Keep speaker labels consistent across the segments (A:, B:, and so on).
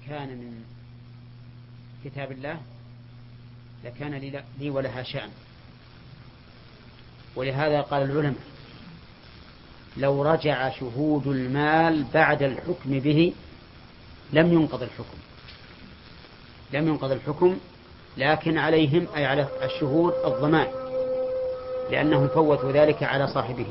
A: كان من كتاب الله لكان لي ولها شأن. ولهذا قال العلماء لو رجع شهود المال بعد الحكم به لم ينقض الحكم، لكن عليهم أي على الشهود الضمان، لأنهم فوتوا ذلك على صاحبه.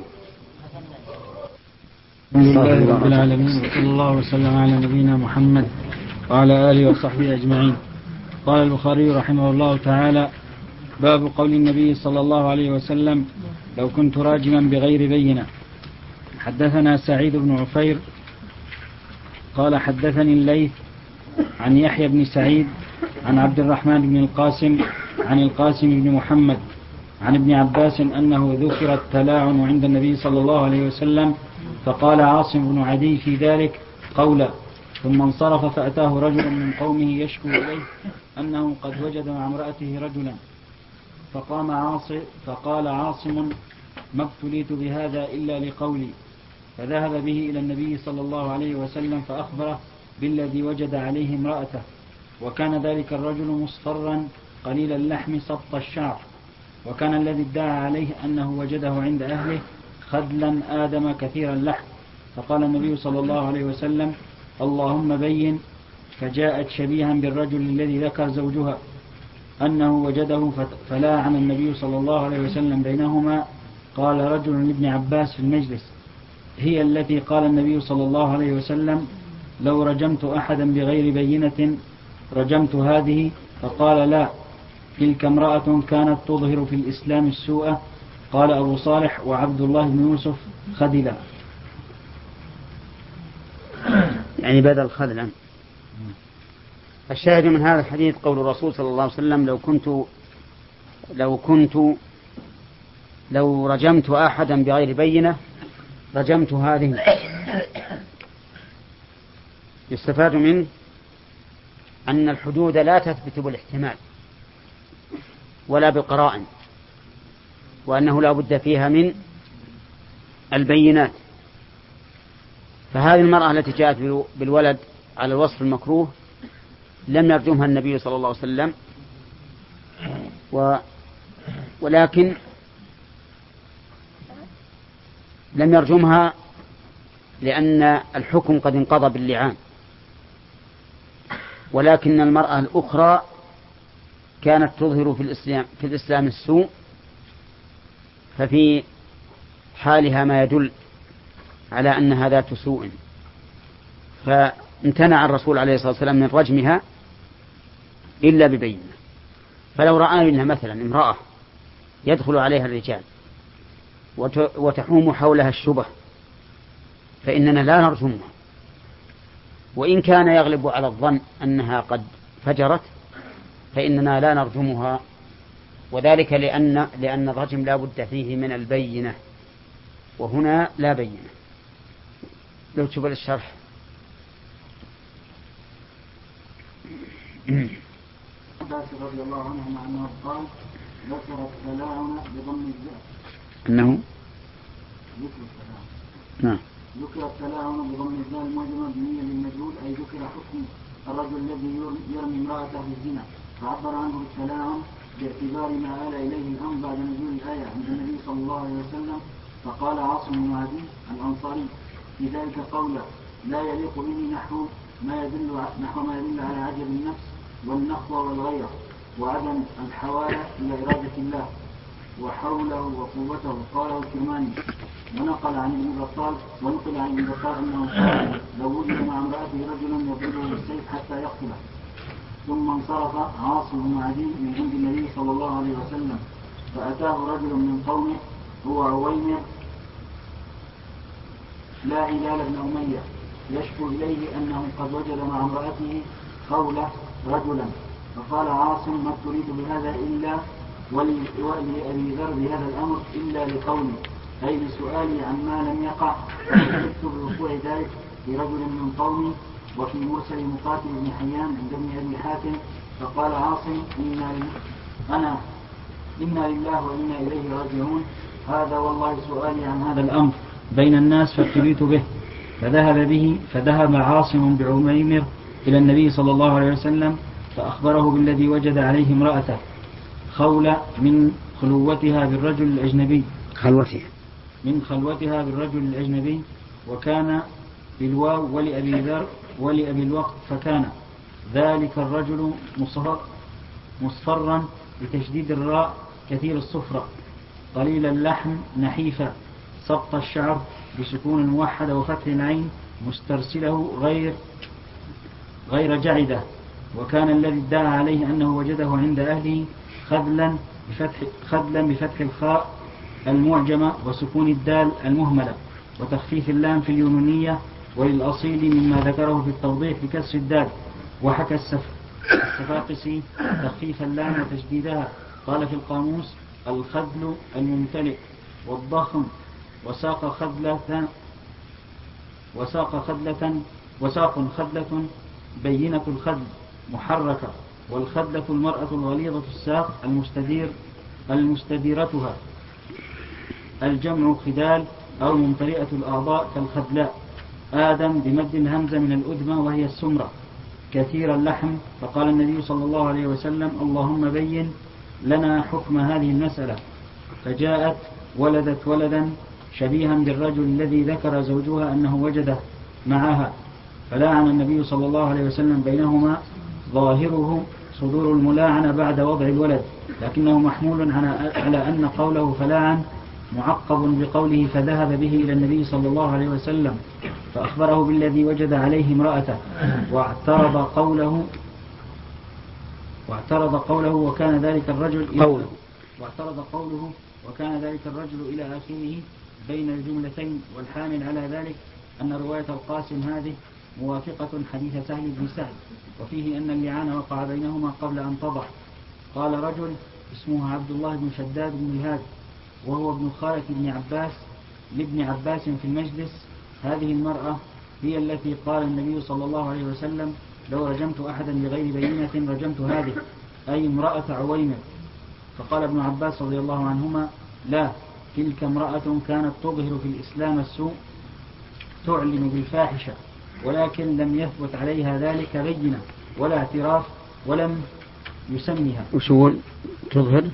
B: الحمد لله رب العالمين، وصلى الله وسلم على نبينا محمد وعلى آله وصحبه أجمعين. قال البخاري رحمه الله تعالى: باب قول النبي صلى الله عليه وسلم: لو كنت راجما بغير بينة. حدثنا سعيد بن عفير قال حدثني الليث عن يحيى بن سعيد عن عبد الرحمن بن القاسم عن القاسم بن محمد عن ابن عباس أنه ذكر التلاعن عند النبي صلى الله عليه وسلم، فقال عاصم بن عدي في ذلك قولا، ثم انصرف فأتاه رجل من قومه يشكو إليه أنه قد وجد مع امرأته رجلا، فقال عاصم: ما ابتليت بهذا إلا لقولي. فذهب به إلى النبي صلى الله عليه وسلم فأخبره بالذي وجد عليه امرأته، وكان ذلك الرجل مصفرا قليل اللحم سبط الشعر، وكان الذي ادعى عليه أنه وجده عند أهله خدلا آدم كثير اللحم. فقال النبي صلى الله عليه وسلم: اللهم بين. فجاءت شبيها بالرجل الذي ذكر زوجها أنه وجده، فلاعن النبي صلى الله عليه وسلم بينهما. قال رجل لابن عباس في المجلس: هي التي قال النبي صلى الله عليه وسلم: لو رجمت أحدا بغير بينة رجمت هذه. فقال: لا، تلك امرأة كانت تظهر في الإسلام السوء. قال أبو صالح: وعبد الله بن يوسف خدلا،
A: يعني بدل خذلا. الشاهد من هذا الحديث قول الرسول صلى الله عليه وسلم: لو رجمت أحدا بغير بينة رجمت هذه. يستفاد منه أن الحدود لا تثبت بالاحتمال ولا بالقرائن، وأنه لا بد فيها من البينات. فهذه المرأة التي جاءت بالولد على الوصف المكروه لم يرجمها النبي صلى الله عليه وسلم، ولكن لم يرجمها لأن الحكم قد انقضى باللعان. ولكن المرأة الأخرى كانت تظهر في الإسلام السوء، ففي حالها ما يدل على أنها ذات سوء، فامتنع الرسول عليه الصلاة والسلام من رجمها إلا ببينة. فلو رأينا مثلا امرأة يدخل عليها الرجال وتحوم حولها الشبه فإننا لا نرجمها، وإن كان يغلب على الظن أنها قد فجرت فإننا لا نرجمها، وذلك لأن الرجم لا بد فيه من البينة، وهنا لا بينة. لو تشوف الشرح.
B: عباس رضي الله عنه أنه قال: ذكر التلاعن بضم الزاء.
A: أنه
B: ذكر التلاعن بضم الزاء المعجمة بنية للمجهول، أي ذكر حكم الرجل الذي يرمي امرأته بالزنا، فعبر عنه بالتلاعن باعتبار ما آل إليه الأمر بعد نزول الآية عند النبي صلى الله عليه وسلم. فقال عاصم بن عدي الأنصاري في ذلك قولا: لا يليق به نحو ما يدل على عجب النفس والنخوة والغيرة وعدم الحوالة إلى إرادة الله وحوله وقوته. قاله الكرماني. ونقل عن ابن بطال أنه قال: لو وجد مع امرأته رجل يضربه بالسيف حتى يقتله. ثم انصرف عاصم بن عدي من عند النبي صلى الله عليه وسلم، فأتاه رجل من قومه هو عويمر لا هلال بن أمية يشكو إليه أنه قد وجد مع امرأته خولة رجلا. فقال عاصم: ما تريد بهذا إلا ولأبي ذر بهذا الأمر إلا لقولي، أي بسؤالي عما لم يقع، فأجبت بوقوع ذلك لرجل من قومي وفي مرسل مقاتل بن حيان عند ابن أبي حاتم. فقال عاصم: إنا لله وإنا إليه راجعون، هذا والله سؤالي عن هذا الأمر بين الناس فابتليت به. فذهب عاصم بعميمر إلى النبي صلى الله عليه وسلم فأخبره بالذي وجد عليه امرأته خولة من خلوتها بالرجل الأجنبي وكان بالواو ولأبي ذر ولأبي الوقت فكان ذلك الرجل مصفرا بتشديد الراء كثير الصفرة قليل اللحم نحيفا سبط الشعر بسكون الموحدة وفتح العين مسترسله غير جعدة. وكان الذي ادعى عليه أنه وجده عند أهله خذلا بفتح الخاء المعجمة وسكون الدال المهملة وتخفيف اللام في اليونانية وللأصيل مما ذكره في التوضيح بكسر الدال. وحكى السفاقسي تخفيف اللام وتشديدها قال في القاموس الخذل الممتلئ والضخم وساق خذلة بينة الخذل محركة والخذلة المرأة الغليظة الساق المستديرتها الجمع خدال أو ممتلئة الأعضاء كالخذلاء. آدم بمد الهمزة من الأدمى وهي السمرة كثير اللحم. فقال النبي صلى الله عليه وسلم اللهم بين لنا حكم هذه المسألة فجاءت ولدت ولدا شبيها بالرجل الذي ذكر زوجها أنه وجده معها فلاعن النبي صلى الله عليه وسلم بينهما ظاهره صدور الملاعنة بعد وضع الولد لكنه محمول على أن قوله فلاعن معقب بقوله فذهب به إلى النبي صلى الله عليه وسلم فأخبره بالذي وجد عليه امرأته واعترض قوله وكان ذلك الرجل إلى آخره بين الجملتين. والحامل على ذلك أن رواية القاسم هذه موافقة حديث سهل بن سعد وفيه أن اللعان وقع بينهما قبل أن تضع. قال رجل اسمه عبد الله بن شداد بن الهاد وهو ابن خالة لابن عباس في المجلس هذه المرأة هي التي قال النبي صلى الله عليه وسلم لو رجمت أحدا بغير بينة رجمت هذه أي امرأة عويمر. فقال ابن عباس رضي الله عنهما لا تلك امرأة كانت تظهر في الإسلام السوء تعلن بالفاحشة ولكن لم يثبت عليها ذلك بينة ولا اعتراف ولم يسميها.
A: وشو تظهر؟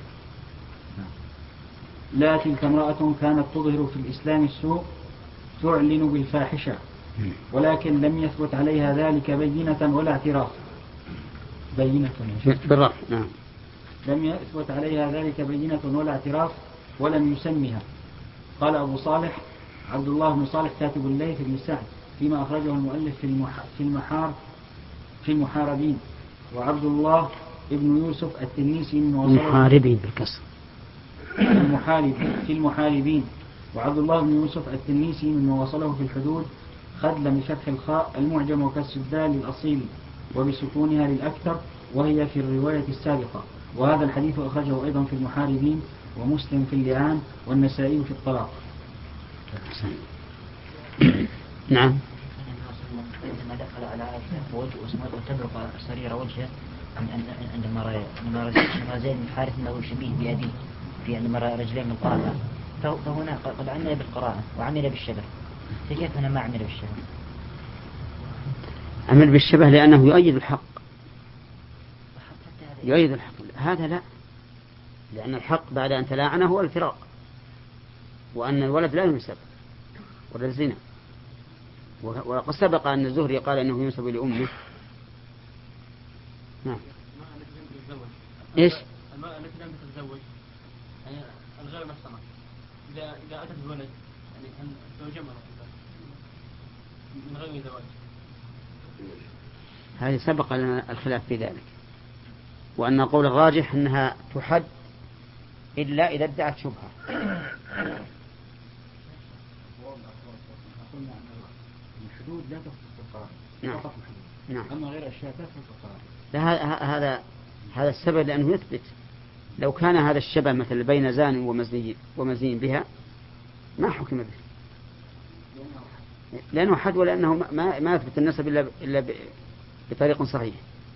B: لا تلك امرأة كانت تظهر في الإسلام السوء تعلن بالفاحشة ولكن لم يثبت عليها ذلك بينة ولا اعتراف.
A: بالرفع نعم.
B: لم يثبت عليها ذلك بينة ولا اعتراف ولم يسمها. قال أبو صالح عبد الله بن صالح كاتب الليث بن سعد فيما أخرجه المؤلف في المحاربين وعبد الله ابن يوسف التنيسي من
A: المحاربين بالكسر
B: في المحاربين وعبد الله بن يوسف التنيسي من وصله في الحدود خذل بفتح الخاء المعجم وكسر الدال للأصيل وبسكونها للأكثر وهي في الرواية السابقة. وهذا الحديث أخرجه أيضا في المحاربين ومسلم في اللعان والنسائي في الطلاق.
A: نعم.
C: عندما دخل على عائشة وتبرق سرير وجهه عندما رأى زيد بن حارث أنه شبيه بأبيه في عندما رأى رجلين من قراءة فهنا قد عمل بالقراءة وعمل بالشبه فكيف هنا ما عمل بالشبه؟
A: عمل بالشبه لأنه يؤيد الحق هذا لا لأن الحق بعد أن تلاعنه هو الفراق وأن الولد لا ينسب ولا الزنا. وقد سبق أن الزهري قال إنه ينسب لأمه. نعم. إيش؟
D: المرأة التي لم تتزوج يعني الغير محصنة إذا أتت بولد يعني أن تزوجها من غير زواج.
A: هذه سبق لنا الخلاف في ذلك وأن قول الراجح أنها تحد إلا إذا ادعت شبهة.
B: الحدود لا تفصل القرار.
A: نعم.
B: أما غير الشيء تفصل القرار.
A: هذا السبب لأنه يثبت لو كان هذا الشبه مثل بين زان ومزين بها ما حكم به لأنه حد ولأنه ما يثبت النسب إلا بطريق صحيح.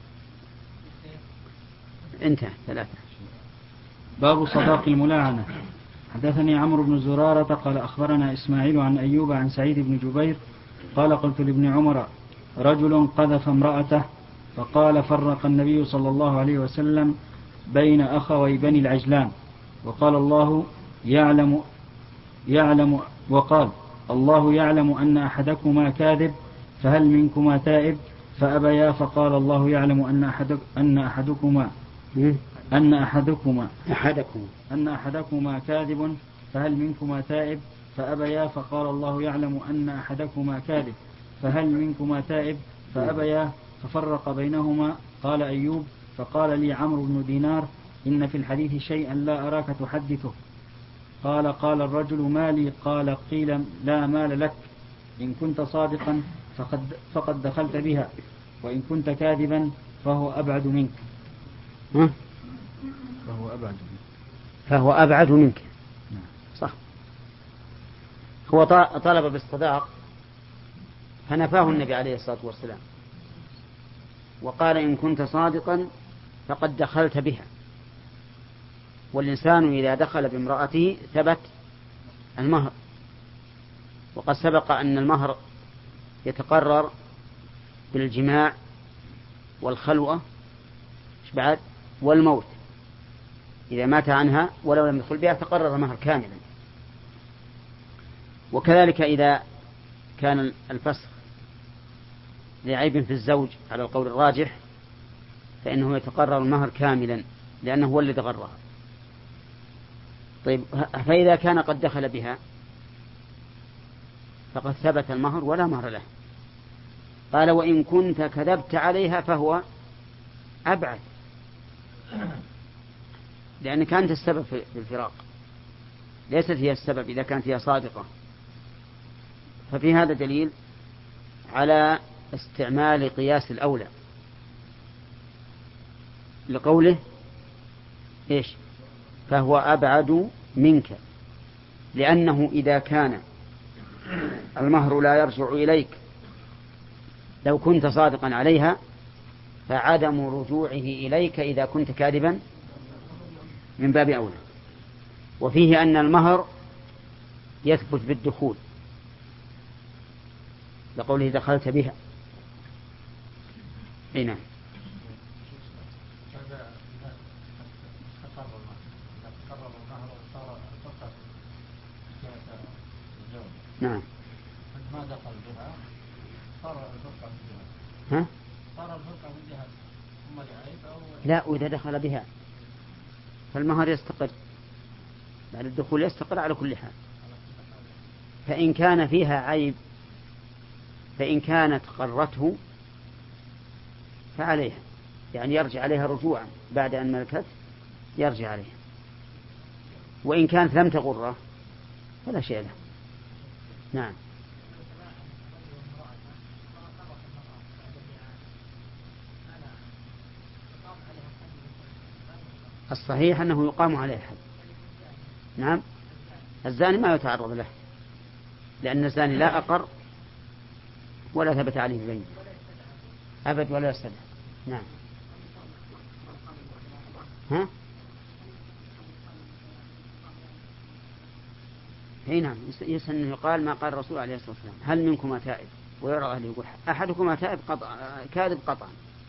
A: انتهى. 3.
B: باب صداق الملاعنة. حدثني عمرو بن زرارة قال أخبرنا إسماعيل عن أيوب عن سعيد بن جبير قال قلت لابن عمر رجل قذف امرأته فقال فرق النبي صلى الله عليه وسلم بين أخوي بني العجلان وقال الله يعلم أن أحدكما كاذب فهل منكما تائب فأبيا فقال الله يعلم أن أحدكما كاذب فهل منكما تائب فأبيا فقال الله يعلم أن أحدكما كاذب فهل منكما تائب فأبيا ففرق بينهما. قال أيوب فقال لي عمرو بن دينار إن في الحديث شيئا لا أراك تحدثه. قال الرجل ما لي؟ قال قيل لا مال لك، إن كنت صادقا فقد دخلت بها، وإن كنت كاذبا فهو أبعد منك.
A: فهو أبعد منك. صح. هو طلب بالصداق فنفاه النبي عليه الصلاة والسلام وقال إن كنت صادقا فقد دخلت بها. والإنسان إذا دخل بامرأته ثبت المهر، وقد سبق أن المهر يتقرر بالجماع والخلوة بعد والموت. إذا مات عنها ولو لم يدخل بها تقرر المهر كاملا. وكذلك إذا كان الفسخ لعيب في الزوج على القول الراجح فإنه يتقرر المهر كاملا لأنه هو الذي غرها. طيب فإذا كان قد دخل بها فقد ثبت المهر ولا مهر له. قال وإن كنت كذبت عليها فهو أبعد، لأنك أنت السبب في الفراق، ليست هي السبب إذا كانت هي صادقة. ففي هذا دليل على استعمال قياس الأولى لقوله إيش؟ فهو أبعد منك، لأنه إذا كان المهر لا يرجع إليك لو كنت صادقا عليها فعدم رجوعه إليك إذا كنت كاذبا من باب أولى. وفيه أن المهر يثبت بالدخول لقوله دخلت بها. نعم. نعم.
D: ما دخل بها صار الفرقة من
A: ها؟
D: جهة صار الفرقة من جهة ثم لعيب أو
A: لا، وإذا دخل بها فالمهر يستقر بعد الدخول، يستقر على كل حال. فإن كان فيها عيب، فإن كانت قرته فعليها، يعني يرجع عليها رجوعا بعد أن ملكت يرجع عليها. وإن كانت لم تغره فلا شيء له. نعم. الصحيح أنه يقام عليه الحد. نعم. الزاني ما يتعرض له، لأن الزاني لا أقر ولا ثبت عليه بين أبد ولا يستدعى. نعم. ها؟ هي نعم، يسن يقال ما قال الرسول عليه الصلاة والسلام هل منكما تائب، ويرى أهل يقول أحدكما تائب كاذب قطعا.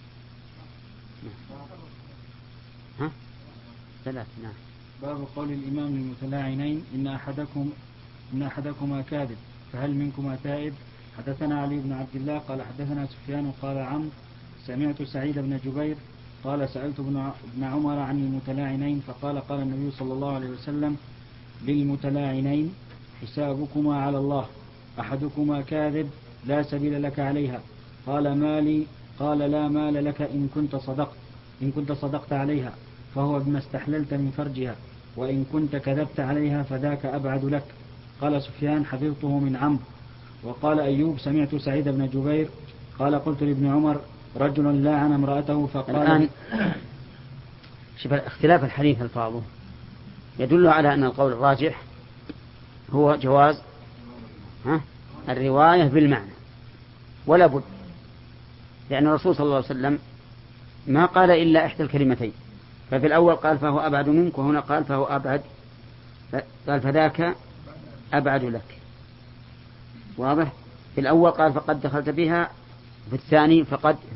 A: ها؟ ثلاث. نعم.
B: باب قول الإمام للمتلاعنين إن أحدكما كاذب فهل منكما تائب. حدثنا علي بن عبد الله قال حدثنا سفيان قال عمرو سمعت سعيد بن جبير قال سألت ابن عمر عن المتلاعنين فقال قال النبي صلى الله عليه وسلم للمتلاعنين حسابكما على الله، أحدكما كاذب لا سبيل لك عليها. قال مالي؟ قال لا مال لك إن كنت صدقت عليها فهو بما استحللت من فرجها، وإن كنت كذبت عليها فذاك أبعد لك. قال سفيان حفظته من عمرو. وقال أيوب سمعت سعيد بن جبير قال قلت لابن عمر رجل لاعن امرأته فقال.
A: الآن شوف اختلاف الحديث الفاظه يدل على أن القول الراجح هو جواز الرواية بالمعنى ولا بد، لأن الرسول صلى الله عليه وسلم ما قال إلا إحدى الكلمتين. ففي الأول قال فهو أبعد منك، وهنا قال فهو أبعد، قال فذاك أبعد لك. واضح؟ في الأول قال فقد دخلت بها في الثاني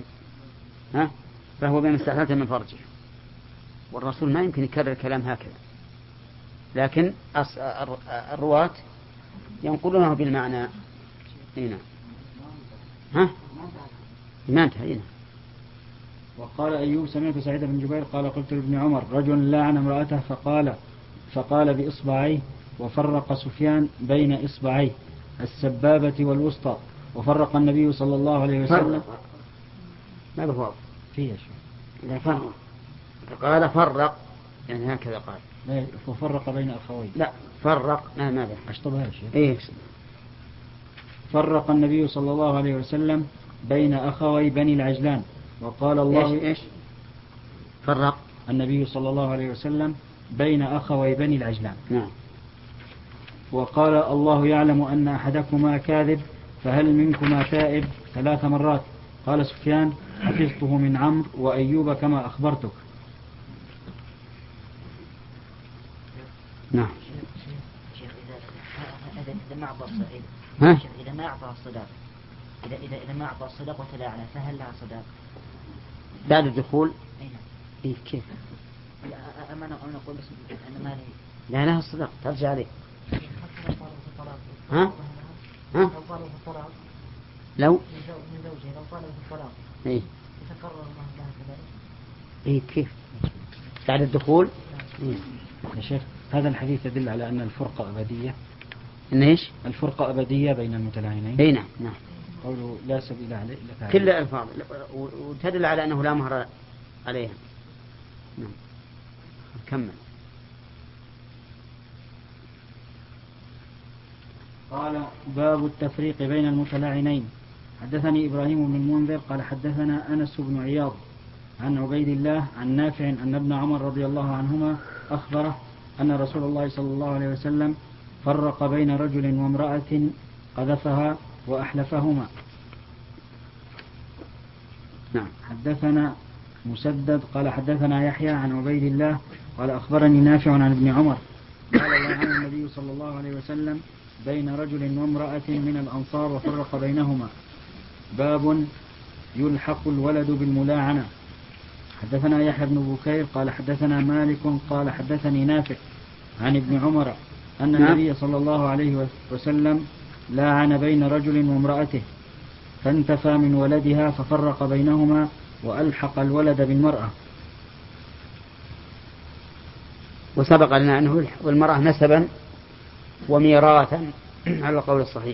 A: فهو بما استحللت من فرجه. والرسول ما يمكن يكرر الكلام هكذا، لكن الرواة ينقلونه بالمعنى. هنا ما انتهى هنا.
B: وقال أيوب سمعت سعيد بن جبير قال قلت لابن عمر رجل لعن امرأته فقال بإصبعيه، وفرق سفيان بين إصبعيه السبابة والوسطى، وفرق النبي صلى الله عليه وسلم.
A: ما بفرق
B: فيه شيء
A: إذا فرق فقال فرق يعني هكذا قال،
B: وفرق بين أخوين.
A: لا فرق ما
B: أشطبها شيء.
A: إيه.
B: فرق النبي صلى الله عليه وسلم بين أخوي بني العجلان، وقال الله
A: إيش فرق
B: النبي صلى الله عليه وسلم بين أخوي بني العجلان.
A: نعم.
B: وقال الله يعلم أن أحدكما كاذب فهل منكما تائب 3 مرات. قال سفيان حفظته من عمرو وأيوب كما أخبرتك.
A: نعم.
C: شيخ إذا ما أعطى إذا ما أعطى الصداق، إذا ما أعطى الصداق وتلاعنه فهل لها صداق
A: بعد الدخول؟
C: إيه
A: كيف؟
C: أنا أقول بس أنا ما لي.
A: لا لها الصداق ترجع عليه. لو
C: من زوجه لو طالب الطلاق
A: إيه
C: يتقرر الله لها كذلك.
A: إيه كيف بعد الدخول؟ إيه.
B: يا شيخ هذا الحديث يدل على أن الفرقة أبدية.
A: إن إيش؟
B: الفرقة أبدية بين المتلاعنين.
A: إيه نعم.
B: قوله لا سبيل عليه
A: كل الألفاظ وتدل على أنه لا مهر عليها. نعم. كمل.
B: قال باب التفريق بين المتلاعنين. حدثني إبراهيم بن المنذر قال حدثنا أنس بن عياض عن عبيد الله عن نافع أن ابن عمر رضي الله عنهما أخبره أن رسول الله صلى الله عليه وسلم فرق بين رجل وامرأة قذفها وأحلفهما.
A: نعم.
B: حدثنا مسدد قال حدثنا يحيى عن عبيد الله قال أخبرني نافع عن ابن عمر قال لعن النبي صلى الله عليه وسلم بين رجل وامرأة من الأنصار وفرق بينهما. باب يلحق الولد بالملاعنة. حدثنا يحيى بن بكير قال حدثنا مالك قال حدثني نافع عن ابن عمر أن النبي صلى الله عليه وسلم لاعن بين رجل وامرأته فانتفى من ولدها ففرق بينهما وألحق الولد بالمرأة.
A: وسبق لنا أنه والمرأة نسبا وميراثا على القول الصحيح.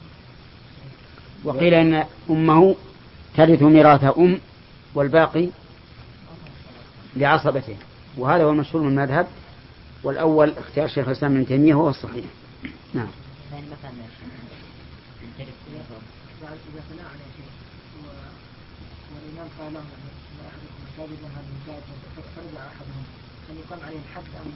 A: وقيل أن أمه ترث ميراث والباقي لعصبته، وهذا هو المشهور من المذهب، والأول اختيار شيخ الإسلام ابن تيمية هو الصحيح. نعم.
C: إذا تلاعن يا شيخ والإمام قال لهم لا أحدكم كاذب هذا الزائد فرجع أحدهم هل يقام عليه الحد أم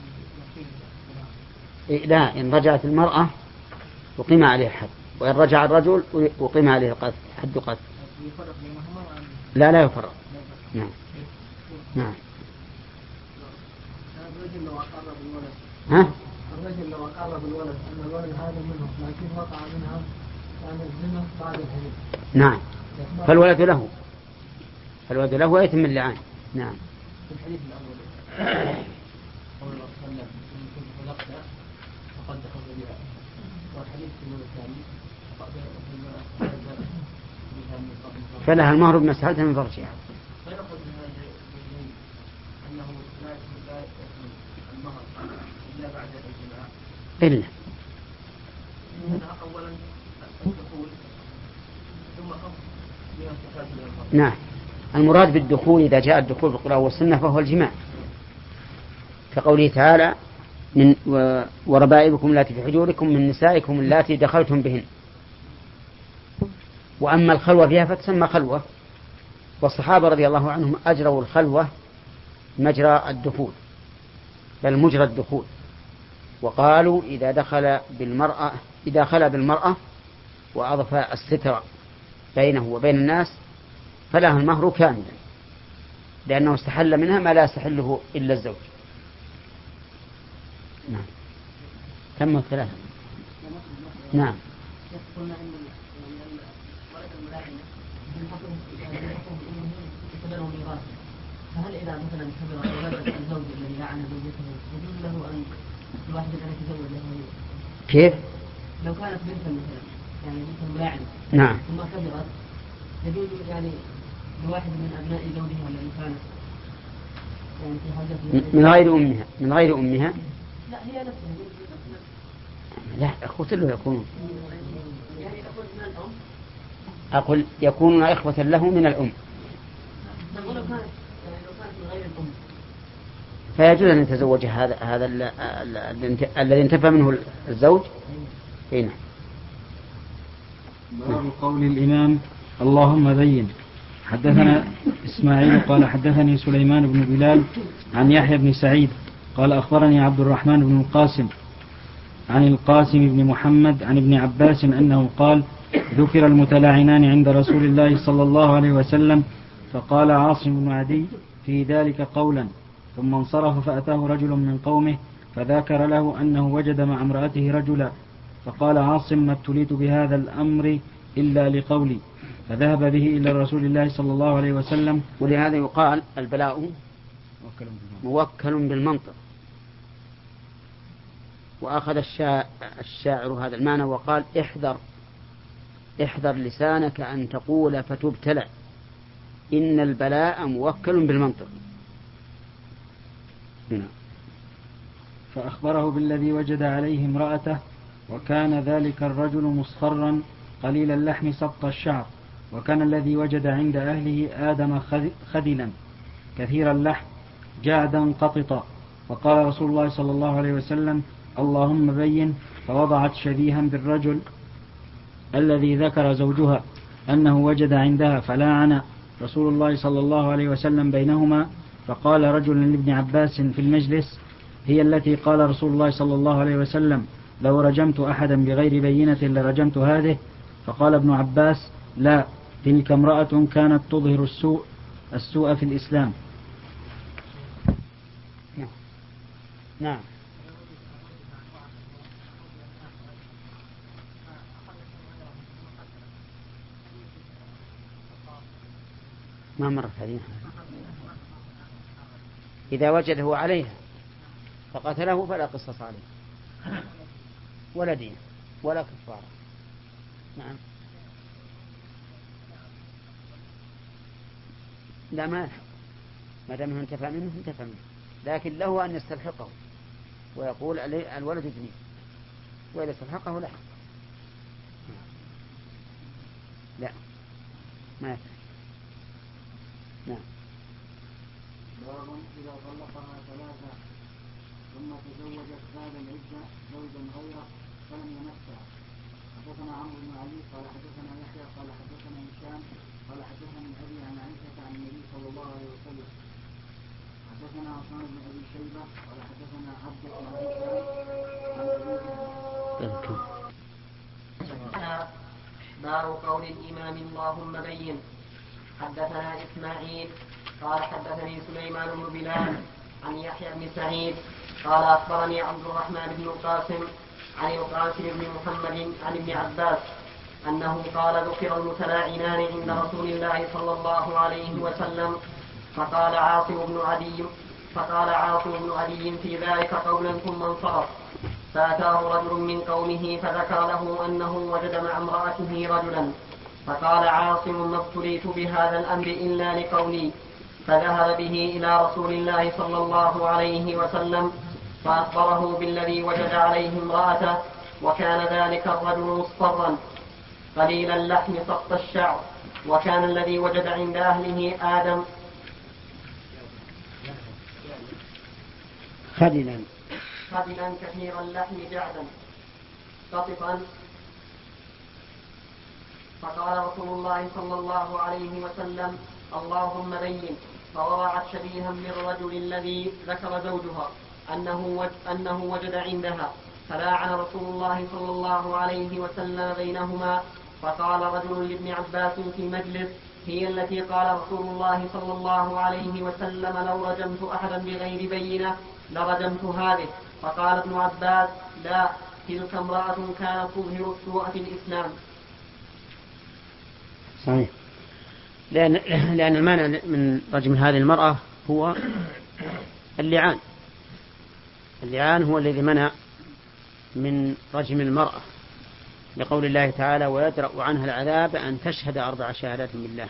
C: يقيم؟
A: لا، إن رجعت المرأة أقيم عليه الحد، وإن رجع الرجل أقيم عليه حد قتل.
C: يفرق بينهما؟
A: لا يفرق. نعم.
C: الرجل لو أقر بالولد الرجل لو أقر بالولد أن الولد هذا منه لكن وقع منها كان الزنا بعد الحديث.
A: نعم. فالولد له ويتم اللعان. نعم.
C: في الحديث الأول قول الله صلى الله عليه وسلم إن كنت طلقت فقد دخلت بها، والحديث الثاني
A: فلها المهر بما استحلت من فرجها.
C: فيأخذ من هذا أنه لا يكون المهر إلا بعد الجماع
A: إلا
C: أولا الدخول ثم
A: نعم. المراد بالدخول إذا جاء الدخول في القرآن والسنة فهو الجماع، كقوله تعالى وربائبكم التي في حجوركم من نسائكم اللاتي دخلتم بهن. وأما الخلوة فيها فتسمى خلوة، والصحابة رضي الله عنهم أجروا الخلوة مجرى الدخول بل مجرى الدخول، وقالوا إذا خلا بالمرأة وأضفى الستر بينه وبين الناس فله المهر كاملا، لأنه استحل منها ما لا يستحله إلا الزوج. نعم. تم 3. نعم.
C: قلنا أن الملائكة
D: يتبنوا ميراث، فهل إذا مثلا كبر الرجل الزوج الذي لعن زوجته يجوز له أن الواحد أن يتزوج له؟
A: كيف؟
D: لو كانت بنتا مثلا يعني بنت ملاعنة
A: نعم
D: ثم كبرت يجوز يعني لواحد من أبناء زوجها الذي كانت يعني في حاجة
A: من غير أمها
D: لا هي نفسها
A: لا أخوة له يكونون
D: يعني أخوة من الأم
A: أقول يكونون إخوة له من الأم
D: لو كانت من غير الأم
A: فيجوز أن يتزوج هذا الذي انتفى منه الزوج. هنا
B: باب قول الإمام اللهم بين. حدثنا إسماعيل قال حدثني سليمان بن بلال عن يحيى بن سعيد قال أخبرني عبد الرحمن بن القاسم عن القاسم بن محمد عن ابن عباس أنه قال ذكر المتلاعنان عند رسول الله صلى الله عليه وسلم فقال عاصم بن عدي في ذلك قولا ثم انصرف فأتاه رجل من قومه فذكر له أنه وجد مع امرأته رجلا فقال عاصم ما ابتليت بهذا الأمر إلا لقولي فذهب به إلى رسول الله صلى الله عليه وسلم.
A: ولهذا يقال البلاء موكل بالمنطق. وأخذ الشاعر هذا المعنى وقال احذر لسانك أن تقول فتبتلى إن البلاء موكل بالمنطق.
B: فأخبره بالذي وجد عليه امرأته وكان ذلك الرجل مصفرا قليل اللحم سبط الشعر وكان الذي وجد عند أهله آدم خدلا كثير اللحم جعدا قططا فقال رسول الله صلى الله عليه وسلم اللهم بين فوضعت شبيها بالرجل الذي ذكر زوجها أنه وجد عندها فلاعن رسول الله صلى الله عليه وسلم بينهما فقال رجل لابن عباس في المجلس هي التي قال رسول الله صلى الله عليه وسلم لو رجمت أحدا بغير بينة لرجمت هذه فقال ابن عباس لا تلك امرأة كانت تظهر السوء في الإسلام.
A: نعم ما مرت هذه. إذا وجده عليها فقتله فلا قصص عليه ولا دين ولا كفارة. نعم لا ما يلحق ما دام انتفع منه لكن له أن يستلحقه ويقول عليه الولد ابني وإذا استلحقه لا ما يفعل. نعم
B: باب إذا طلقها ثلاثة ثم تزوجت بعد العدة زوجا غيره فلم يمسها. حدثنا عمرو بن علي قال حدثنا يحيى قال حدثنا هشام قال حدثني أبي عن عائشة عن النبي صلى الله عليه وسلم. حدثنا عثمان بن أبي شيبة قال حدثنا عبد بن
E: هشام. باب قول الإمام اللهم بين. حدثنا إسماعيل قال حدثني سليمان بن بلال عن يحيى بن سعيد قال أخبرني عبد الرحمن بن القاسم عن القاسم بن محمد عن ابن عباس أنه قال ذكر المتلاعنان عند رسول الله صلى الله عليه وسلم فقال عاصم بن عدي في ذلك قولا ثم انصرف فأتاه رجل من قومه فذكر له أنه وجد مع امرأته رجلا فقال عاصم ما ابتليت بهذا الأمر إلا لقولي فذهب به إلى رسول الله صلى الله عليه وسلم فأخبره بالذي وجد عليه امرأته وكان ذلك الرجل مصفرا قليل اللحم سقط الشعر وكان الذي وجد عند أهله آدم خدلا كثير اللحم جعدا قططا فقال رسول الله صلى الله عليه وسلم اللهم بين فوضعت شبيها بالرجل الذي ذكر زوجها أنه وجد عندها فلاعن رسول الله صلى الله عليه وسلم بينهما فقال رجل لابن عباس في مجلس هي التي قال رسول الله صلى الله عليه وسلم لو رجمت أحدا بغير بينة لرجمت هذه فقال ابن عباس لا تلك امرأة كانت تظهر السوء في الإسلام.
A: صحيح. لأن المانع من رجم هذه المرأة هو اللعان. اللعان هو الذي منع من رجم المرأة، لقول الله تعالى: ويدرأ عنها العذاب أن تشهد 4 شهادات بالله.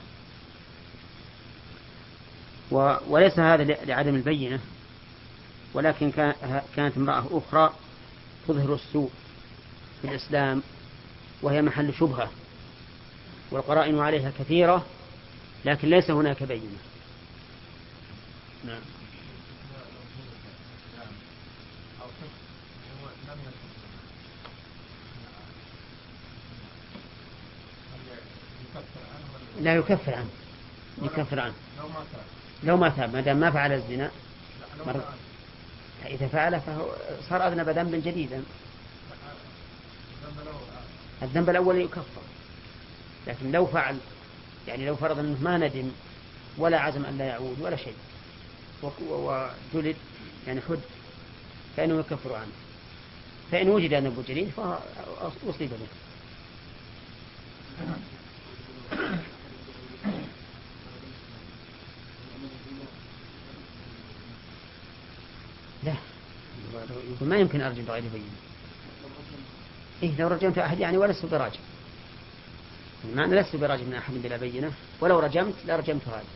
A: وليس هذا لعدم البينة، ولكن كانت امرأة أخرى تظهر السوء في الإسلام وهي محل شبهة، والقرائن عليها كثيرة، لكن ليس هناك بينة. نعم. لا يكفر عنه، يكفر عنه لو ما تاب، ما دام ما فعل الزنا. إذا فعله فهو صار أذنب ذنبا جديدا. الذنب الأول يكفر، لكن لو فعل، يعني لو فرض أنه ما ندم ولا عزم أن لا يعود ولا شيء وجلد، يعني حد، فإنه يكفر عنه. فإن وجد ذنب جديد فأصيب به. لا، يقول ما يمكن أرجم بغير بينة. إيه لو رجمت أحد يعني ولست براجم، المعنى لست براجم من أحد بلا بينة، ولو رجمت لا رجمت هذا.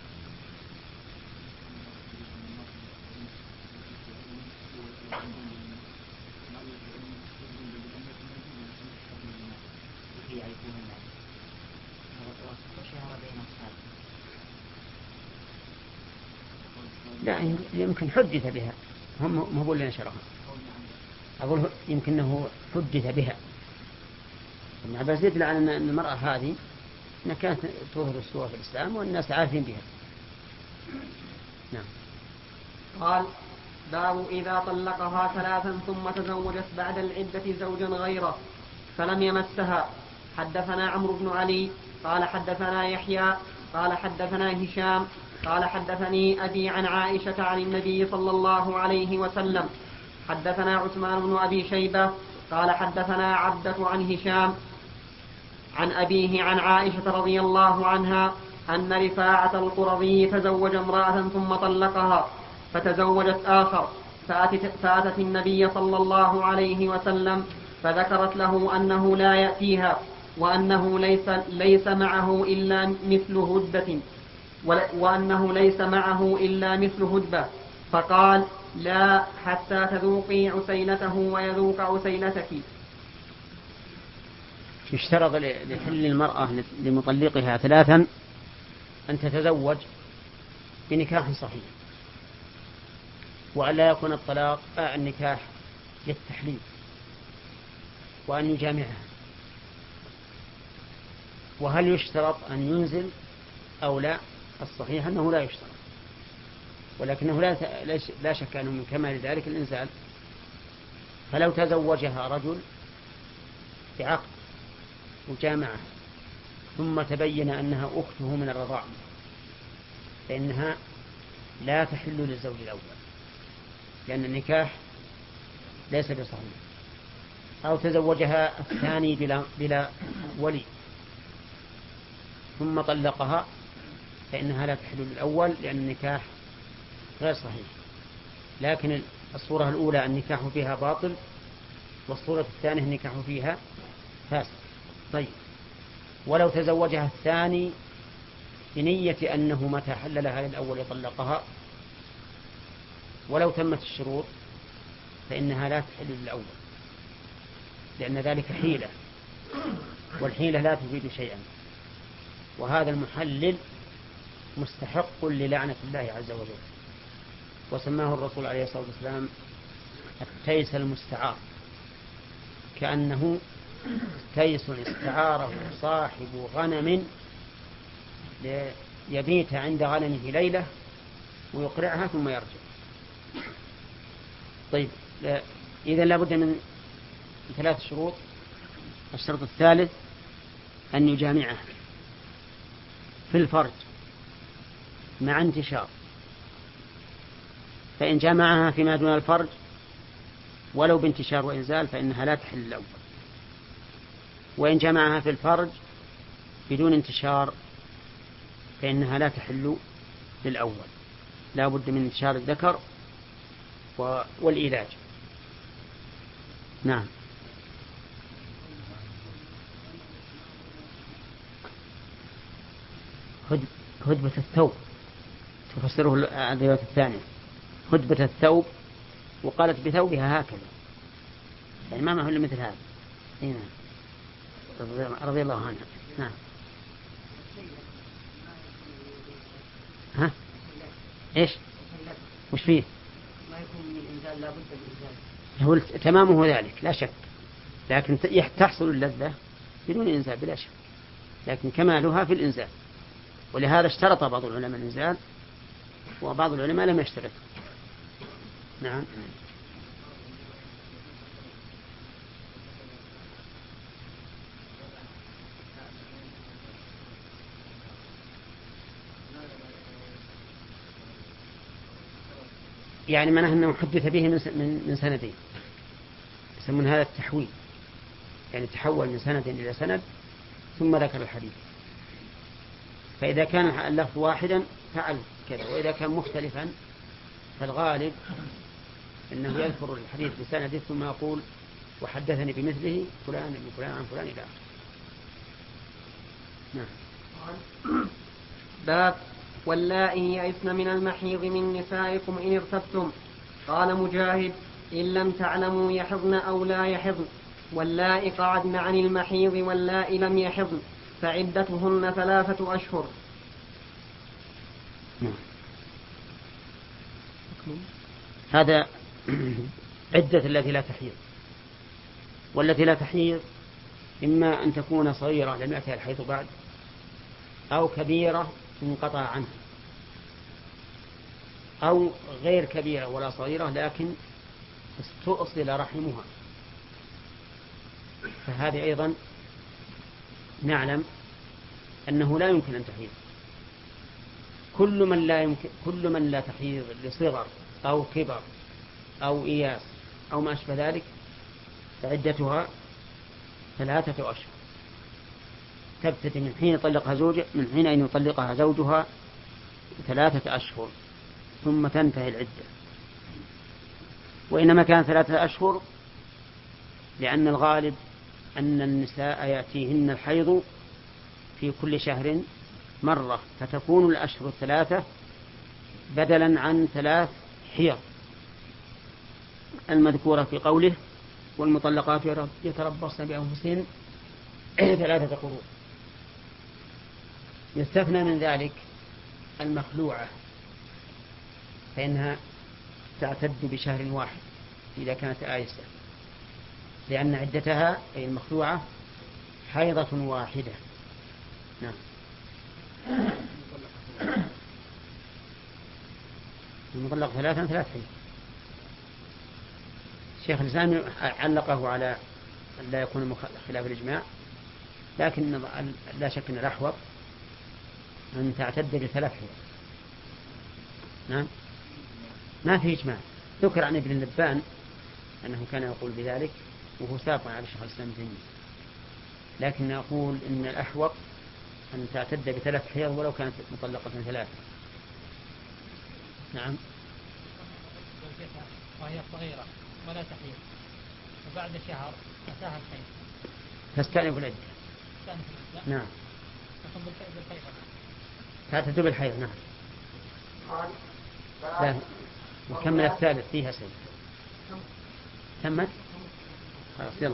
A: لا، يمكن حدث بها، هم هو اللي نشرها. أقول يمكنه حدث بها. ابن عباس يدل على أن المرأة هذه أنها كانت تظهر السوء في الإسلام والناس عارفين بها. نعم.
E: قال: باب إذا طلقها 3 ثم تزوجت بعد العدة زوجا غيره فلم يمسها. حدثنا عمرو بن علي قال حدثنا يحيى قال حدثنا هشام قال حدثني أبي عن عائشة عن النبي صلى الله عليه وسلم. حدثنا عثمان بن أبي شيبة قال حدثنا عبدة عن هشام عن أبيه عن عائشة رضي الله عنها أن رفاعة القرظي تزوج امرأة ثم طلقها فتزوجت آخر، فأتت النبي صلى الله عليه وسلم فذكرت له أنه لا يأتيها وأنه ليس معه إلا مثل هدبة، فقال: لا حتى تذوقي عسيلته ويذوق عسيلتك.
A: يشترط لحل المرأة لمطلقها 3 أن تتزوج بنكاح صحيح، وأن لا يكون النكاح للتحليل، وأن يجامعها. وهل يشترط أن ينزل أو لا؟ الصحيح أنه لا يشترط، ولكنه لا شك أنه من كمال ذلك الإنزال. فلو تزوجها رجل بعقد وجامعه ثم تبين أنها أخته من الرضاع فإنها لا تحل للزوج الأول، لأن النكاح ليس بصحيح. أو تزوجها الثاني بلا ولي ثم طلقها فإنها لا تحل للأول، لأن النكاح غير صحيح. لكن الصورة الأولى النكاح فيها باطل، والصورة الثانية النكاح فيها فاسد. طيب، ولو تزوجها الثاني بنية أنه متى حل لها للأول يطلقها ولو تمت الشروط فإنها لا تحل للأول، لأن ذلك حيلة، والحيلة لا تفيد شيئا. وهذا المحلل مستحق للعنة الله عز وجل، وسماه الرسول عليه الصلاة والسلام التيس المستعار، كأنه تيس استعاره صاحب غنم ليبيت عند غنمه ليلة ويقرعها ثم يرجع. طيب، إذن لابد من 3 شروط. الشرط الثالث أن يجامعه في الفرج مع انتشار، فإن جامعها فيما دون الفرج ولو بانتشار وإنزال فإنها لا تحل الأول، وإن جمعها في الفرج بدون انتشار فإنها لا تحل للأول، لا بد من انتشار الذكر والإيلاج. نعم. هدبة الثوب تفسره الرواية الثانية، هدبة الثوب، وقالت بثوبها هكذا، يعني ما هو مثل هذا. هنا رضي الله عنها. نعم. ها ايش وش فيه؟
E: ما يكون من الإنزال، لا بد من الإنزال.
A: هو تمامه ذلك لا شك، لكن تحصل اللذة بدون إنزال بلا شك، لكن كمالها في الإنزال، ولهذا اشترط بعض العلماء الإنزال وبعض العلماء لم يشترط. نعم. يعني معناه أنه حدث به من سندين، يسمون هذا التحويل، يعني تحول من سند إلى سند ثم ذكر الحديث. فإذا كان اللفظ واحدا فعل كذا، وإذا كان مختلفا فالغالب أنه يذكر الحديث بسنده ثم يقول وحدثني بمثله فلان من فلان عن فلان إلى آخره. نعم.
E: باب واللائي يئسن من المحيض من نسائكم إن ارتبتم. قال مجاهد إن لم تعلموا يحضن أو لا يحضن، واللائي قعدن عن المحيض واللائي لم يحضن فعدتهن 3 أشهر.
A: هذا عدة التي لا تحيض، والتي لا تحيض إما أن تكون صغيرة لم يأتها الحيض بعد، أو كبيرة انقطع عنها، أو غير كبيرة ولا صغيرة لكن استؤصل رحمها، فهذه أيضا نعلم أنه لا يمكن أن تحيض. كل من لا تحيض لصغر أو كبر أو إياس أو ما أشبه ذلك فعدتها 3 أشهر، تبتدي من حين أن يطلقها زوجها 3 أشهر ثم تنتهي العدة. وإنما كان 3 أشهر لأن الغالب أن النساء يأتيهن الحيض في كل شهر مرة، فتكون الأشهر 3 بدلا عن 3 حيض المذكورة في قوله والمطلقات يتربصن بأنفسهن 3 قروء. يستثنى من ذلك المخلوعة، فإنها تعتد بشهر واحد إذا كانت آيسة، لأن عدتها أي المخلوعة حيضة واحدة. نعم. المطلق 3 حيض. الشيخ الإسلام علقه على أن لا يكون خلاف الإجماع، لكن لا شك أن الأحوط أن تعتد ب3 حيض. نعم. ما في إجماع، ذكر عن ابن النبان أنه كان يقول بذلك وهو سابق على الشيخ الإسلام ابن تيمية، لكن نقول إن الأحوط أن تعتد ب3 حيض ولو كانت مطلقة 3. نعم.
F: وهي صغيرة ولا تحيض وبعد شهر أتاها الحيض
A: تستأنف العدة. نعم. تعتد بالحيض. نعم. لا. وكمل الثالث فيها سيد. تمت. خلاص يلا.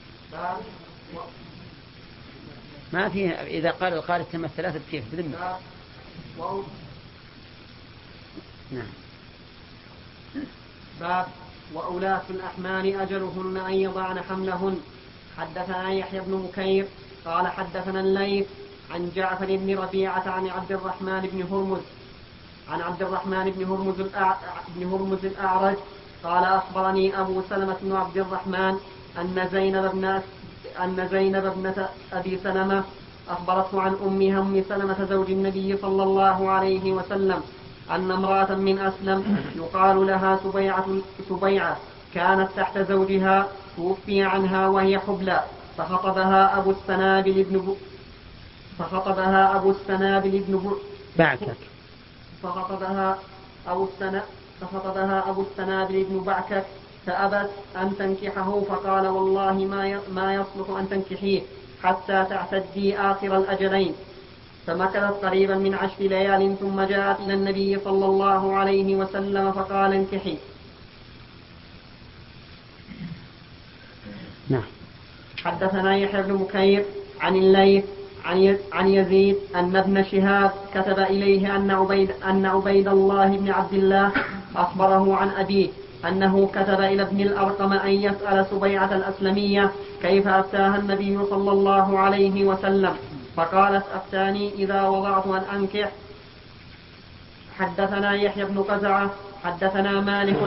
A: ما فيها إذا قال القارئ تمت 3 كيف بذمة. نعم.
E: باب وأولاة الأحمال أجلهن أن يضعن حملهن. حدثنا يحيى بن بكير قال حدثنا الليث عن جعفر بن ربيعة عن عبد الرحمن بن هرمز الأعرج قال أخبرني أبو سلمة بن عبد الرحمن أن زينب ابنة أبي سلمة أخبرته عن أمها أم سلمة زوج النبي صلى الله عليه وسلم أن امرأة من أسلم يقال لها سبيعة كانت تحت زوجها توفي عنها وهي حبلى، فخطبها أبو السنابل فخطبها أبو السنابل بن
A: بعكك
E: فخطبها فخطبها أبو السنابل بن بعكك فأبت أن تنكحه، فقال والله ما يصلح أن تنكحيه حتى تعتدي آخر الأجلين. فمكثت قريبا من 10 ليال ثم جاءت إلى النبي صلى الله عليه وسلم فقال انكحي.
A: نعم.
E: حدثنا يحيى بن بكير عن الليث عن يزيد أن ابن شهاب كتب إليه أن عبيد الله بن عبد الله أخبره عن أبيه أنه كتب إلى ابن الأرقم أن يسأل سبيعة الأسلمية كيف أفتاها النبي صلى الله عليه وسلم، فقالت أفتاني إذا وضعت أن أنكح. حدثنا يحيى بن قزعة حدثنا مالك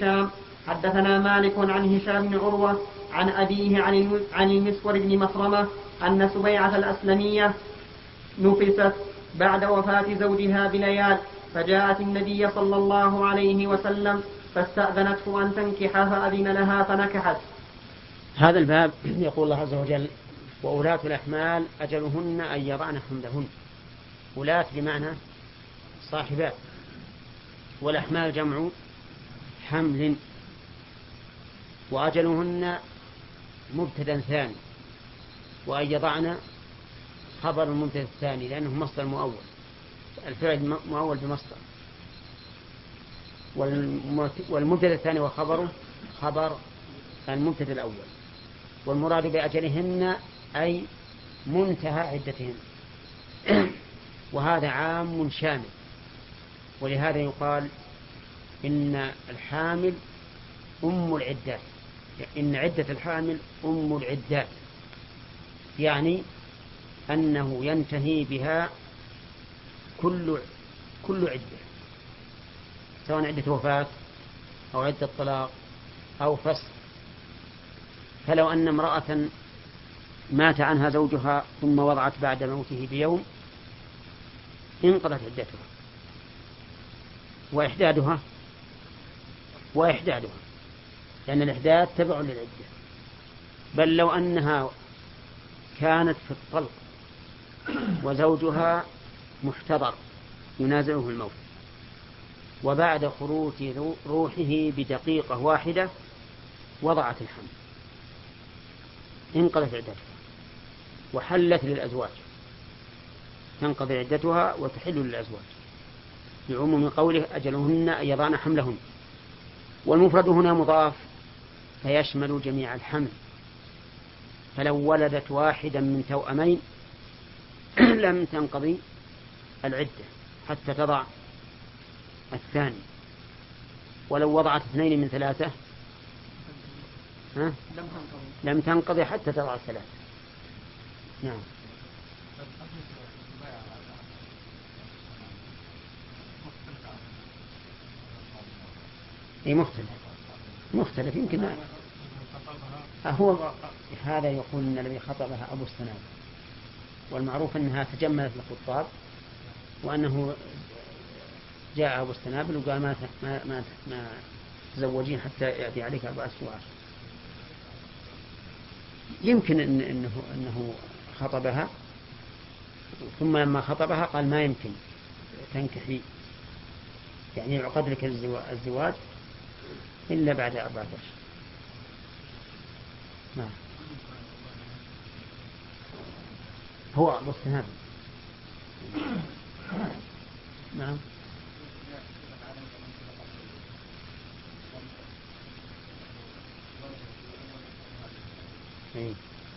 E: عن هشام بن عروة عن أبيه عن المسور بن مخرمة أن سبيعة الأسلمية نفست بعد وفاة زوجها بليال، فجاءت النبي صلى الله عليه وسلم فاستأذنته أن تنكح فأذن لها فنكحت.
A: هذا الباب يقول الله عز وجل وأولاة الأحمال أجلهن أن يضعن حملهن. ولاة بمعنى صاحبات، والأحمال جمع حمل، وأجلهن مبتدا ثاني، وأن يضعن خبر المبتدا الثاني لأنه مصدر مؤول، الفعل مؤول بمصدر، والمبتدا الثاني وخبره خبر المبتدا الأول. والمراد بأجلهن أي منتهى عدتهن وهذا عام شامل. ولهذا يقال إن الحامل أم العدات، إن عدة الحامل أم العدات، يعني أنه ينتهي بها كل عدة، سواء عدة وفاة أو عدة طلاق أو فسخ. فلو أن امرأة مات عنها زوجها ثم وضعت بعد موته بيوم انقضت عدتها وإحدادها لأن الإحداد تبع للعدة. بل لو أنها كانت في الطلق وزوجها محتضر ينازعه الموت وبعد خروج روحه بدقيقة واحدة وضعت الحمل انقضت عدتها وحلت للأزواج، تنقضي عدتها وتحل للأزواج لعموم قوله أجلهن أن يضعن حملهن. والمفرد هنا مضاف فيشمل جميع الحمل، فلو ولدت واحدا من توأمين لم تنقضي العدة حتى تضع الثاني، ولو وضعت 2 من 3 لم تنقضي حتى تضع 3. نعم. اي مختلف يمكن هو هذا يقول ان الذي خطبها ابو السنابل، والمعروف انها تجملت الخطاب وانه جاء ابو السنابل وقال ما تزوجين حتى ياتي عليك 4 أشهر. يمكن انه خطبها ثم لما خطبها قال ما يمكن تنكحي، يعني يعقد لك الزواج إلا بعد 4 أشهر. نعم. هو أبو السنابل. نعم. ايش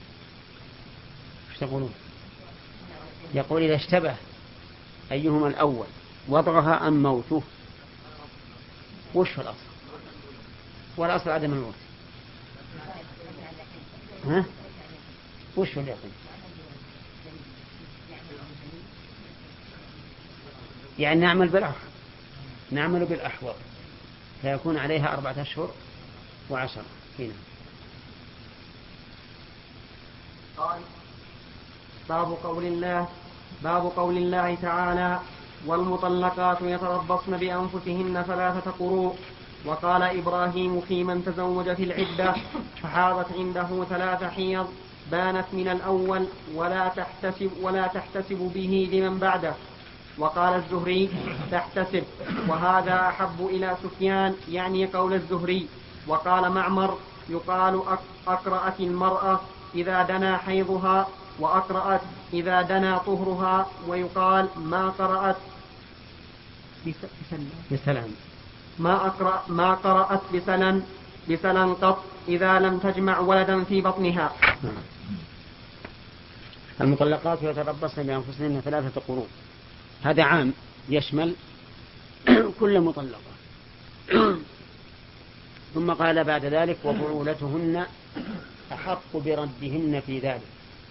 A: تقولون؟ يقول إذا اشتبه أيهما الأول وضعها أم موته. وش الأصل؟ والأصل عدم الموت. ها؟ وش اليقين؟ يعني نعمل بالأحوط فيكون عليها 4 أشهر و10 هنا.
E: قال باب قول الله تعالى والمطلقات يتربصن بأنفسهن 3 قروء. وقال إبراهيم في من تزوج في العدة فحاضت عنده 3 حيض بانت من الأول ولا تحتسب به لمن بعده. وقال الزهري تحتسب، وهذا أحب إلى سفيان يعني قول الزهري. وقال معمر يقال أقرأت المرأة إذا دنا حيضها، وأقرأت إذا دنا طهرها، ويقال ما قرأت ما قرأت بسلا قط إذا لم تجمع ولدا في بطنها.
A: المطلقات يتربصن بأنفسهن 3 قروء، هذا عام يشمل كل مطلقة. ثم قال بعد ذلك وبعولتهن أحق بردهن في ذلك.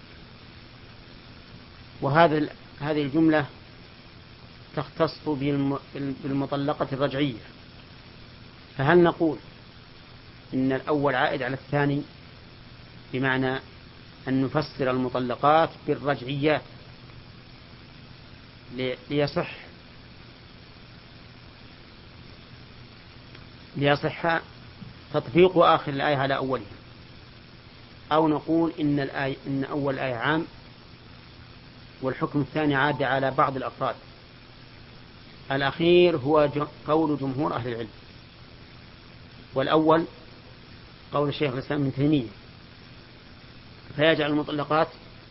A: هذه الجملة تختص بالمطلقة الرجعية. فهل نقول إن الأول عائد على الثاني، بمعنى أن نفسر المطلقات بالرجعيات ليصح تطبيق آخر الآية على أولها، أو نقول إن أول آية عام والحكم الثاني عاد على بعض الأفراد؟ الأخير هو قول جمهور أهل العلم، والأول قول الشيخ الإسلام ابن تيمية، فيجعل المطلقات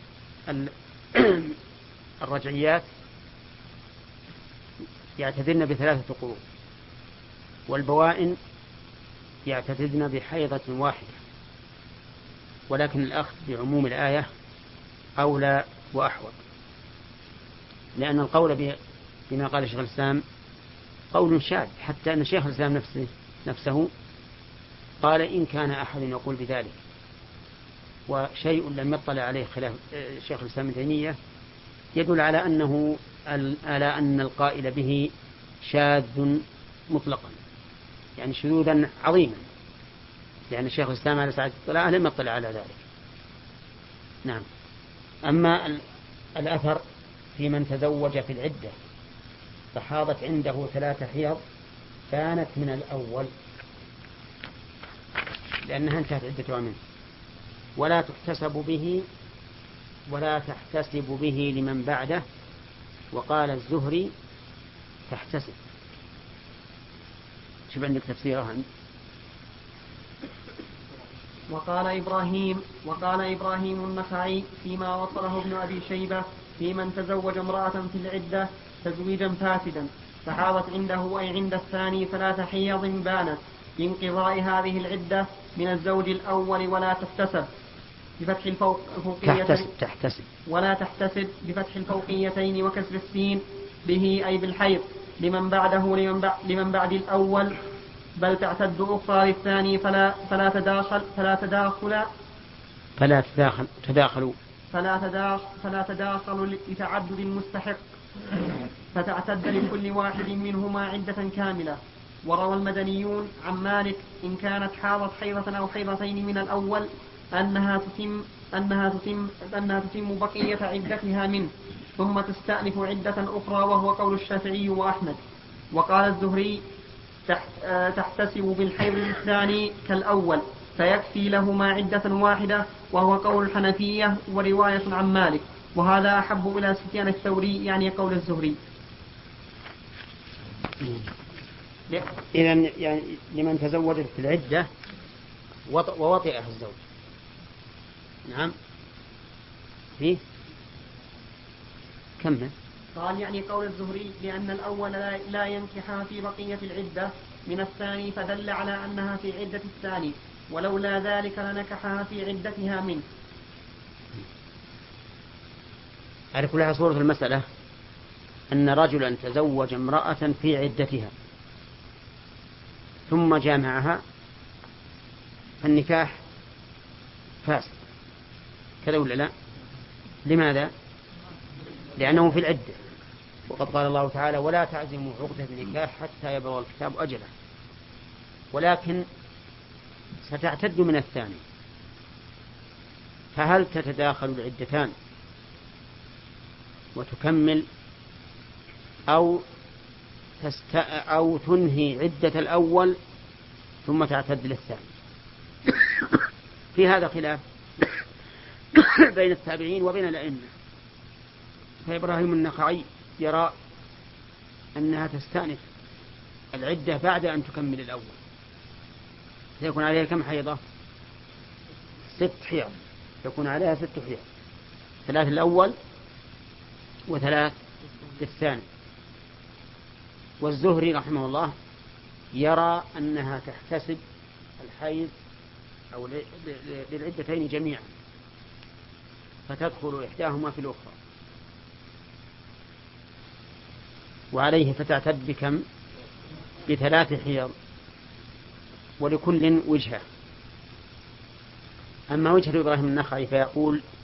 A: الرجعيات يعتدن ب3 قروء، والبوائن يعتدن بحيضة واحدة. ولكن الأخذ بعموم الآية أولى وأحوط، لأن القول بما قال الشيخ الإسلام قول شاذ، حتى أن الشيخ الإسلام نفسه قال إن كان أحد يقول بذلك، وشيء لم يطلع عليه خلاف الشيخ الإسلام ابن تيمية يدل على أن القائل به شاذ مطلقا، يعني شذوذا عظيما، لأن الشيخ الإسلام على سعة الطلاع لم يطلع على ذلك. نعم. أما الأثر في من تزوج في العدة فحاضت عنده 3 حيض كانت من الأول، لأنها انتهت عدتها منه، ولا تحتسب به لمن بعده. وقال الزهري تحتسب. شوف عندك تفسيرها.
E: وقال إبراهيم النخعي فيما وصله ابن أبي شيبة في من تزوج امرأة في العدة تزويجا فاسدا فحاضت عنده أي عند الثاني 3 حيض بانت بانقضاء هذه العدة من الزوج الأول ولا تحتسب بفتح الفوقيتين ولا تحتسب بفتح الفوقيتين وكسر السين به أي بالحيض لمن بعده لمن بعد الأول، بل تعتد أخرى للثاني فلا تداخل لتعدد المستحق، فتعتد لكل واحد منهما عدة كاملة. وروى المدنيون عن مالك إن كانت حاضت حيضة أو حيضتين من الأول أنها تتم بقية عدتها منه ثم تستأنف عدة أخرى، وهو قول الشافعي وأحمد. وقال الزهري تحتسب بالحيض الثاني كالأول فيكفي لهما عدة واحدة، وهو قول الحنفية ورواية عن مالك، وهذا أحب إلى سفيان الثوري يعني قول الزهري.
A: إذن يعني لمن تزوجت في العدة ووطئها الزوج. نعم. فيه كمل.
E: قال يعني قول الزهري لأن الأول لا ينكحها في بقية العدة من الثاني، فدل على أنها في عدة الثاني، ولولا ذلك لنكحها في عدتها منه.
A: على كل حال صورة المسألة أن رجلا تزوج امرأة في عدتها ثم جامعها فالنكاح فاسد، كذا ولا لا؟ لماذا؟ لأنه في العدة، وقد قال الله تعالى ولا تعزموا عقدة النكاح حتى يبلغ الكتاب أجله، ولكن ستعتد من الثاني، فهل تتداخل العدتان وتكمل أو تنهي عدة الأول ثم تعتد للثاني؟ في هذا خلاف بين التابعين وبين الأئمة. فإبراهيم النخعي يرى أنها تستأنف العدة بعد أن تكمل الأول، سيكون عليها كم حيضة؟ 6 حيض، يكون عليها 6 حيض، 3 الأول و3 الثاني. والزهري رحمه الله يرى أنها تحتسب الحيض أو للعدتين جميعا، فتدخل إحداهما في الأخرى، وعليه فتعتد بكم؟ ب3 حيض، ولكل وجهة. أما وجهة إبراهيم النخعي فيقول